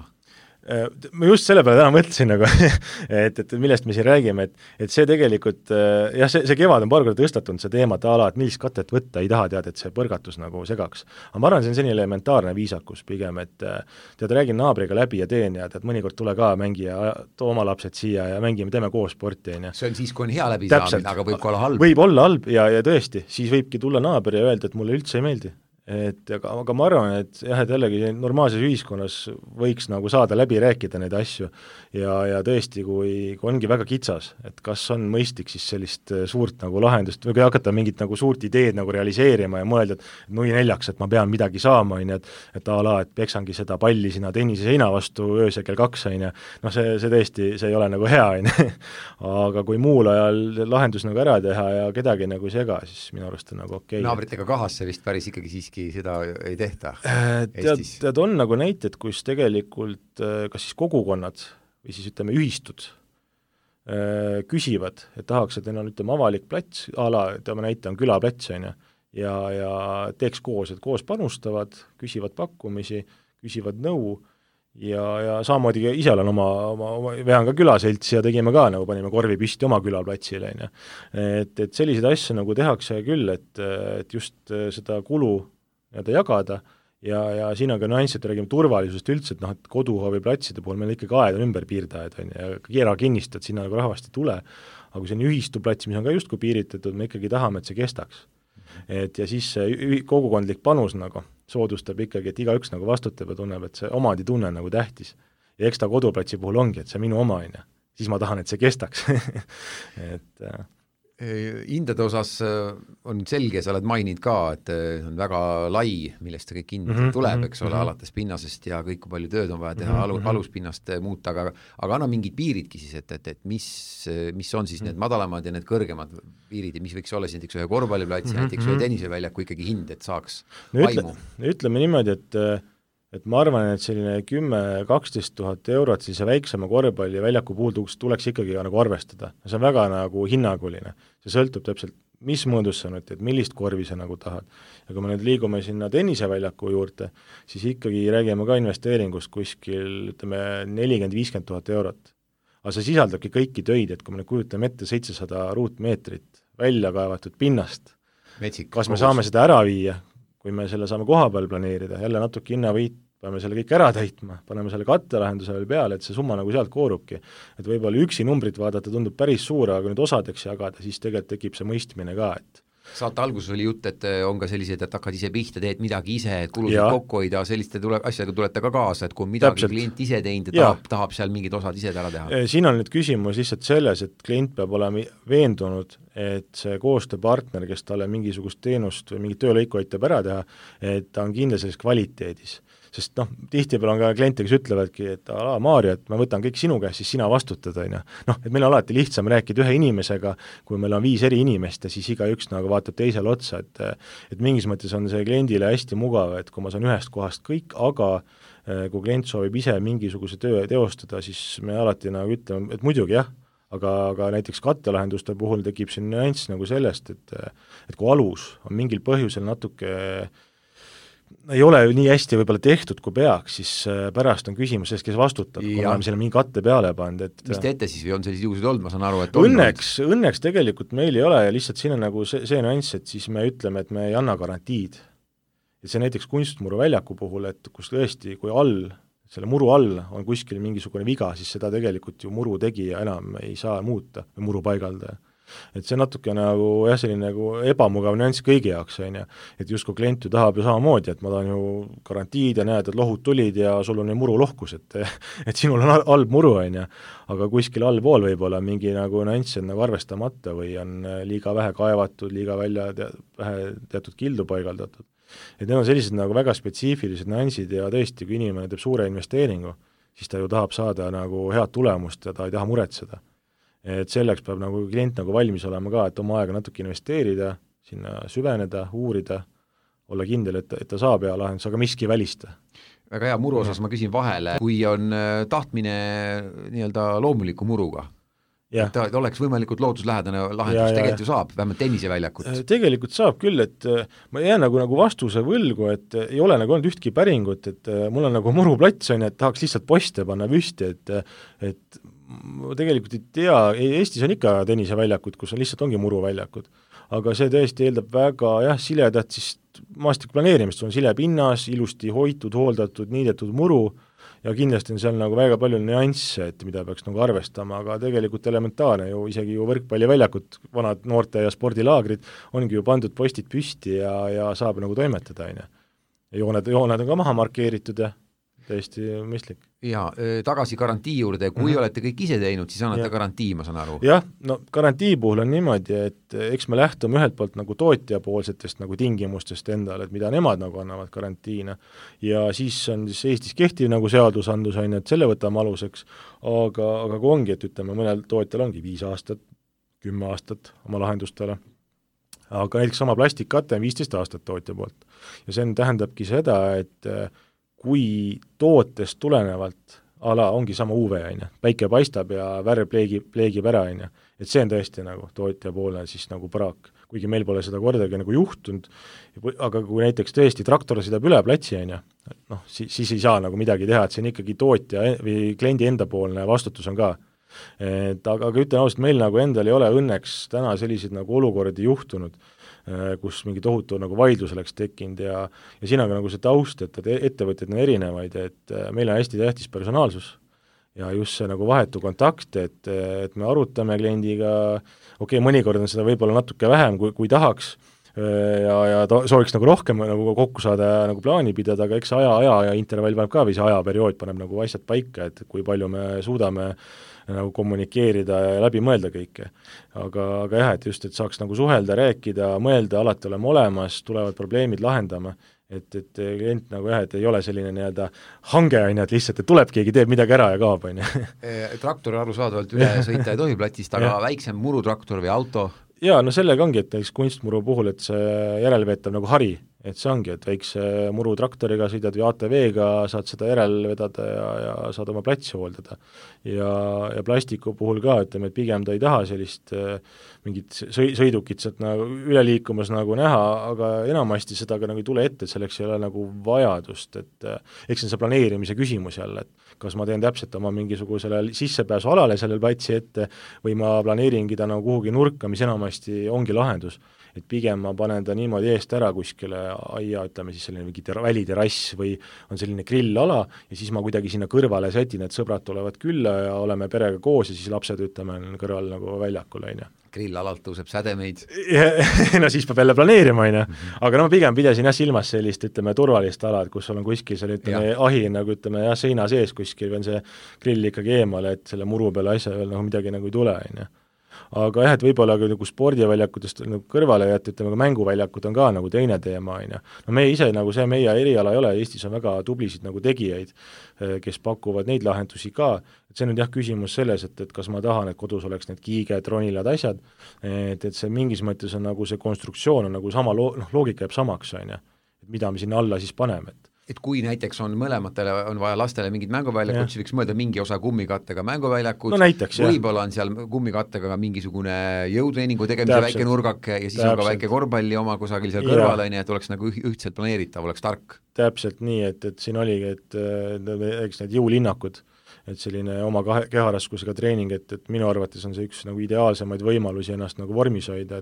Ma just selle peale täna mõtlesin nagu, et millest me siin räägime, et see tegelikult, jah, see kevad on paar korda tõstatunud see teema, et millist katet võtta, ei taha teada, et see põrgatus nagu segaks. Aga ma arvan, see on selline elementaarne viisakus pigem, et tead, räägin naabriga läbi ja teen ja tead, mõnikord tule ka mängija, too oma lapsed siia ja mängime, teeme koos sporti. See on siis, kui on hea läbi saamine, aga võib ka olla halb. Võib olla halb ja tõesti, siis võibki tulla naabri ja öelda, et mulle üldse ei meeldi. Aga ma arvan, et jah, et jällegi normaalses ühiskonnas võiks nagu saada läbi rääkida neid asju ja tõesti, kui ongi väga kitsas, et kas on mõistlik siis sellist suurt nagu lahendust või kui hakata mingit nagu suurt ideed nagu realiseerima ja mõelda, et nui neljaks, et ma pean midagi saama, et et peksangi seda palli sinna tennise seina vastu öösel kell 2, see tõesti, see ei ole nagu hea, aga kui muul ajal lahendus nagu ära teha ja kedagi nagu sega, siis minu arust on nagu okei. Naabritega kahasse vist päris ikkagi siiski seda ei tehta Eestis. Tead on nagu näited, kus tegelikult kas siis kogukonnad või siis ütleme ühistud küsivad, et tahaks, et neil on avalik plats, näite on külaplats ja teeks koos, et koos panustavad, küsivad pakkumisi, küsivad nõu ja samamoodi ise olen vean ka külaseltsi ja tegime ka, nagu panime korvi püsti oma külaplatsile, et selliseid asju nagu tehakse küll, et just seda kulu jagada ja siin on ka nüanss, et räägime turvalisusest üldse, et koduhooviplatside puhul meil ikkagi aed on ümber piirdajad ja keerakinnistad, sinna nagu rahvast ei tule, aga kui see on ühistuplats, mis on ka justkui piiritatud, me ikkagi tahame, et see kestaks. Ja siis see kogukondlik panus nagu soodustab ikkagi, et igaüks nagu vastutab ja tunneb, et see omandi tunne nagu tähtis. Ja eks ta koduplatsi puhul ongi, et see minu oma, siis ma tahan, et see kestaks. Hindade osas on selge, sa oled maininud ka, et on väga lai, millest kõik hind tuleb, eks ole, alates pinnasest ja kõik palju tööd on vaja teha aluspinnast muuta, aga anna mingid piiridki siis, et mis on siis need madalamad ja need kõrgemad piirid ja mis võiks olla siin ühe korvpalliplatsi, näiteks ühe tenniseväljaku ikkagi hind, et saaks vaimu? Ütleme niimoodi, et ma arvan, et selline 10-12 000 eurot sellise väiksema korvpalli väljaku puhul tuleks ikkagi nagu arvestada. See on väga nagu hinnanguline. See sõltub täpselt, mis mõõdus sa nüüd teed, millist korvi sa nagu tahad. Ja kui me nüüd liigume sinna tenniseväljaku juurde, siis ikkagi räägime ka investeeringust kuskil, ütleme, 40-50 000 eurot. Aga see sisaldabki kõiki töid, et kui me nüüd kujutame ette 700 ruutmeetrit välja kaevatud pinnast, kas me saame seda ära viia, kui me selle saame koha peal planeerida, jälle natuke hinnavõit, peame selle kõik ära täitma, paneme selle kattelahenduse veel peale, et see summa nagu sealt koorubki. Et võib-olla üksi numbrit vaadata tundub päris suur, aga nüüd osadeks jagada, siis tegelikult tekib see mõistmine ka, et saate alguses oli jutt, et on ka sellised, et hakkad ise pihta, teed midagi ise, et kulusid kokku hoida, selliste asjadega tulete ka kaasa, et kui midagi täpselt. Klient ise teinud ja tahab seal mingid osad ise ära teha. Siin on nüüd küsimus lihtsalt selles, et klient peab olema veendunud, et see koostööpartner, kes talle mingisugust teenust või mingit töölõiku aitab ära teha, et ta on kindel selles kvaliteedis. Sest tihtipeale on ka kliente, kes ütlevadki, et Maarja, et ma võtan kõik sinu käest, siis sina vastutad, on ju. Et meil on alati lihtsam rääkida ühe inimesega, kui meil on 5 eri inimest ja siis igaüks nagu vaatab teisele otsa, et mingis mõttes on see kliendile hästi mugav, et kui ma saan ühest kohast kõik, aga kui klient soovib ise mingisuguse töö teostada, siis me alati nagu ütleme, et muidugi jah, aga näiteks kattelahenduste puhul tekib siin nüanss nagu sellest, et kui alus on mingil põhjusel natuke ei ole nii hästi võib-olla tehtud, kui peaks, siis pärast on küsimus sellest, kes vastutab, kui oleme selle mingi katte peale pannud. Mis te ette siis või on sellised juhused olnud, ma saan aru, et õnneks tegelikult meil ei ole ja lihtsalt siin on nagu see nüanss, et siis me ütleme, et me ei anna garantiid. Et see näiteks kunstmuru väljaku puhul, et kus tõesti, kui selle muru all on kuskil mingisugune viga, siis seda tegelikult ju muru tegija enam ei saa muuta või muru paigaldaja. Et see natuke nagu selline nagu ebamugav nüanss kõigi jaoks, on ju, et just kui klient ju tahab ju samamoodi, et ma tahan ju garantiid ja näed, et lohud tulid ja sul on muru lohkus, et sinul on halb muru, on ju, aga kuskil allpool võib-olla mingi nagu nüanss on nagu arvestamata või on liiga vähe kaevatud, liiga vähe teatud kildu paigaldatud. Et need on sellised nagu väga spetsiifilised nüansid ja tõesti, kui inimene teeb suure investeeringu, siis ta ju tahab saada nagu head tulemust ja ta ei taha muretseda. Et selleks peab nagu klient nagu valmis olema ka, et oma aega natuke investeerida, sinna süveneda, uurida, olla kindel, et ta saab hea lahendus, aga miski välista. Väga hea, muru osas ma küsin vahele, kui on tahtmine nii-öelda loomuliku muruga, et oleks võimalikult looduslähedane lahendus, tegelikult ju saab, vähemalt tenniseväljakut. Tegelikult saab küll, et ma jään nagu vastuse võlgu, et ei ole nagu olnud ühtki päringut, et mul on nagu muruplats, on, et tahaks lihtsalt poste panna püsti, et ma tegelikult ei tea, Eestis on ikka tenniseväljakud, kus on lihtsalt ongi muruväljakud, aga see tõesti eeldab väga siledat siis maastikplaneerimist, on sile pinnas, ilusti hoitud, hooldatud, niidetud muru ja kindlasti on seal nagu väga palju nüansse, et mida peaks nagu arvestama, aga tegelikult elementaarne ju, isegi ju võrkpalliväljakut, vanad noorte ja spordilaagrid ongi ju pandud postid püsti ja saab nagu toimetada, on ju. Jooned on ka maha markeeritud ja täiesti mõistlik. Ja tagasi garantii juurde, kui olete kõik ise teinud, siis annate garantii, ma saan aru. Jah, no garantii puhul on niimoodi, et eks me lähtume ühelt poolt nagu tootjapoolsetest nagu tingimustest endale, et mida nemad nagu annavad garantiina ja siis on siis Eestis kehtiv nagu seadusandlus, on, et selle võtame aluseks, aga kui ongi, et ütleme, mõnel tootjal ongi 5 aastat, 10 aastat oma lahendustele, aga näiteks sama plastikkate on 15 aastat tootja poolt ja see tähendabki seda, et kui tootest tulenevalt ongi sama UV, on ju, päike paistab ja värv pleegib ära, on ju, et see on tõesti nagu tootja poole siis nagu praak, kuigi meil pole seda kordagi nagu juhtunud, aga kui näiteks tõesti traktor sõidab üle platsi, on ju, siis ei saa nagu midagi teha, et see on ikkagi tootja või kliendi endapoolne vastutus on ka. Aga ütlen ausalt, meil nagu endal ei ole õnneks täna selliseid nagu olukordi juhtunud, kus mingi tohutu nagu vaidlus oleks tekkinud ja siin on ka nagu see taust, et ettevõtjad on erinevaid, et meil on hästi tähtis personaalsus ja just see nagu vahetu kontakt, et me arutame kliendiga, mõnikord on seda võib-olla natuke vähem, kui tahaks ja sooviks nagu rohkem nagu kokku saada ja nagu plaani pidada, aga eks aja ja intervall paneb ka või see ajaperiood paneb nagu asjad paika, et kui palju me suudame nagu kommunikeerida ja läbi mõelda kõike. Aga jah, et just, et saaks nagu suhelda, rääkida, mõelda, alati olema olemas, tulevad probleemid lahendama, et klient nagu jah, et ei ole selline nii-öelda hange, et lihtsalt, et tuleb keegi, teeb midagi ära ja kaob, on ju. Traktori arusaadavalt üle sõita ei tohi platist, aga väiksem murutraktor või auto? Jaa, no sellega ongi, et näiteks kunstmuru puhul, et see järelveetav nagu hari, et see ongi, et väikse murutraktoriga sõidad või ATV-ga, saad seda järel vedada ja saad oma platsi hooldada. Ja plastiku puhul ka, ütleme, et pigem ta ei taha sellist mingit sõidukit sealt nagu üle liikumas nagu näha, aga enamasti seda ka nagu ei tule ette, et selleks ei ole nagu vajadust, et eks see on see planeerimise küsimus jälle, et kas ma teen täpselt oma mingisugusele sissepääsu alale sellel platsi ette või ma planeeringi ta nagu kuhugi nurka, mis enamasti ongi lahendus. Et pigem ma panen ta niimoodi eest ära kuskile aia, ütleme siis selline mingi väliterass või on selline grillala ja siis ma kuidagi sinna kõrvale sätin, et sõbrad tulevad külla ja oleme perega koos ja siis lapsed, ütleme, kõrval nagu väljakul, on ju. Grillalalt tõuseb sädemeid. No siis peab jälle planeerima, on ju. Aga no ma pigem pidasin silmas sellist, ütleme, turvalist alad, kus sul on kuskil seal, ütleme, ahi nagu, ütleme, seina sees kuskil või on see grill ikkagi eemale, et selle muru peale asja veel nagu midagi nagu ei tule, on ju. Aga jah, et võib-olla nagu spordiväljakutest nagu kõrvale jätta, ütleme, ka mänguväljakud on ka nagu teine teema, on ju. No me ise nagu see meie eriala ei ole, Eestis on väga tublisid nagu tegijaid, kes pakuvad neid lahendusi ka, et see on nüüd jah küsimus selles, et kas ma tahan, et kodus oleks need kiiged, ronilad, asjad, et see mingis mõttes on nagu see konstruktsioon on nagu sama, loogika jääb samaks, on ju, et mida me sinna alla siis paneme, et kui näiteks on mõlematele, on vaja lastele mingid mänguväljakud, siis võiks mõelda mingi osa kummikattega mänguväljakud, no näiteks, võib-olla on seal kummikattega ka mingisugune jõutreeningu tegemise väike nurgake ja siis on ka väike korvpalli oma kusagil seal kõrval, on ju, et oleks nagu ühtselt planeeritav, oleks tark. Täpselt nii, et siin oligi, et eks need jõulinnakud, et selline oma keharaskusega treening, et minu arvates on see üks nagu ideaalsemaid võimalusi ennast nagu vormis hoida,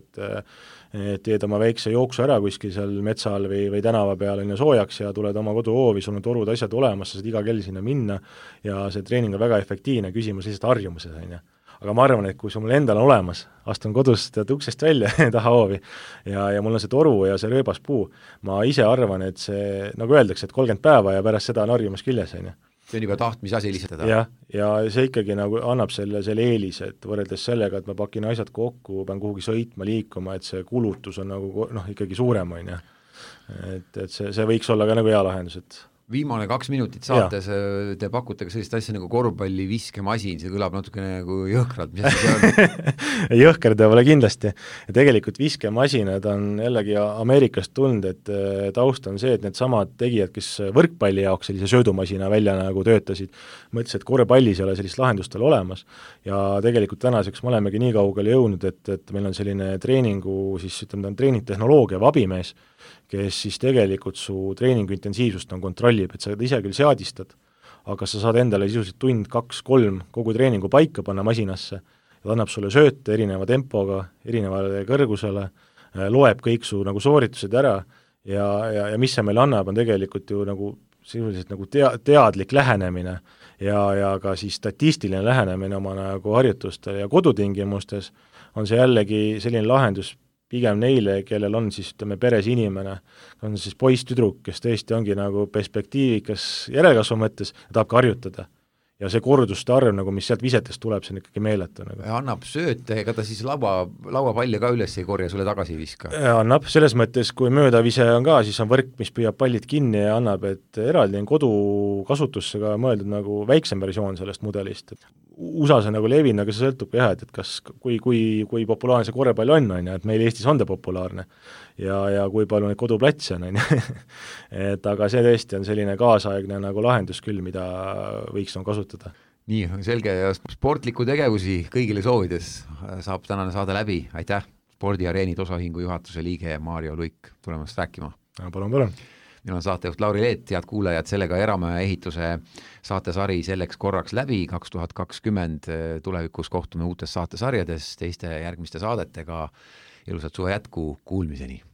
et teed oma väikse jooksu ära kuskil seal metsal või tänava peal on soojaks ja tuled oma koduhoovi, sul on torud asjad olemas, sa saad iga kell sinna minna ja see treening on väga efektiivne, küsimus lihtsalt harjumuses, on ju. Aga ma arvan, et kui sul mul endal on olemas, astun kodust uksest välja taha hoovi ja mul on see toru ja see rööbas puu, ma ise arvan, et see, nagu öeldakse, et 30 päeva ja pärast seda on harjumus küljes, on ju. See on juba tahtmise asi lihtsalt. Ja see ikkagi nagu annab selle eelise, et võrreldes sellega, et ma pakin asjad kokku, pean kuhugi sõitma, liikuma, et see kulutus on nagu ikkagi suurem, on ju. Et see võiks olla ka nagu hea lahendus, et viimane 2 minutit saates te pakute ka sellist asja nagu korvpalli viskemasin, see kõlab natukene nagu jõhkralt, mis asi see on? Jõhker ta pole kindlasti. Ja tegelikult viskemasinad on jällegi Ameerikast tulnud, et taust on see, et need samad tegijad, kes võrkpalli jaoks sellise söödumasina välja nagu töötasid, mõtlesid, et korvpallis ei ole sellist lahendustel olemas ja tegelikult tänaseks me olemegi nii kaugele jõudnud, et meil on selline treeningu, siis ütleme, treeningtehnoloogia või abimees, kes siis tegelikult su treeningu intensiivsust on kontrollib, et sa ise küll seadistad, aga sa saad endale sisuliselt 1, 2, 3 kogu treeningu paika panna masinasse ja ta annab sulle sööte erineva tempoga, erinevale kõrgusele, loeb kõik su nagu sooritused ära ja mis see meile annab, on tegelikult ju nagu sisuliselt nagu teadlik lähenemine ja ka siis statistiline lähenemine oma nagu harjutustele ja kodutingimustes on see jällegi selline lahendus pigem neile, kellel on siis, ütleme, peres inimene, on siis poiss-tüdruk, kes tõesti ongi nagu perspektiivikas järelkasvu mõttes ja tahab ka harjutada. Ja see korduste arv, nagu mis sealt visetest tuleb, see on ikkagi meeletu. Nagu. Annab sööte, ega ta siis lauapalle ka üles ei korja, sulle tagasi ei viska? Annab, selles mõttes, kui möödavise on ka, siis on võrk, mis püüab pallid kinni ja annab, et eraldi on kodukasutusse ka mõeldud nagu väiksem versioon sellest mudelist. USA-s on nagu levinud, aga see sõltub jah, et kas, kui populaarne see korvpall on, et meil Eestis on ta populaarne ja kui palju neid koduplatse on, et aga see tõesti on selline kaasaegne nagu lahendus küll, mida võiks on kasutada. Nii, selge ja sportliku tegevusi kõigile soovides saab tänane saade läbi, aitäh, Spordiareenid osaühingu juhatuse liige Maarjo Luik tulemast rääkima. Palun. Meil on saatejuht Lauri Leet, head kuulajad, sellega Eramaja ehituse saatesari selleks korraks läbi, 2020 tulevikus kohtume uutes saatesarjades, teiste järgmiste saadetega, ilusat suve jätku, kuulmiseni!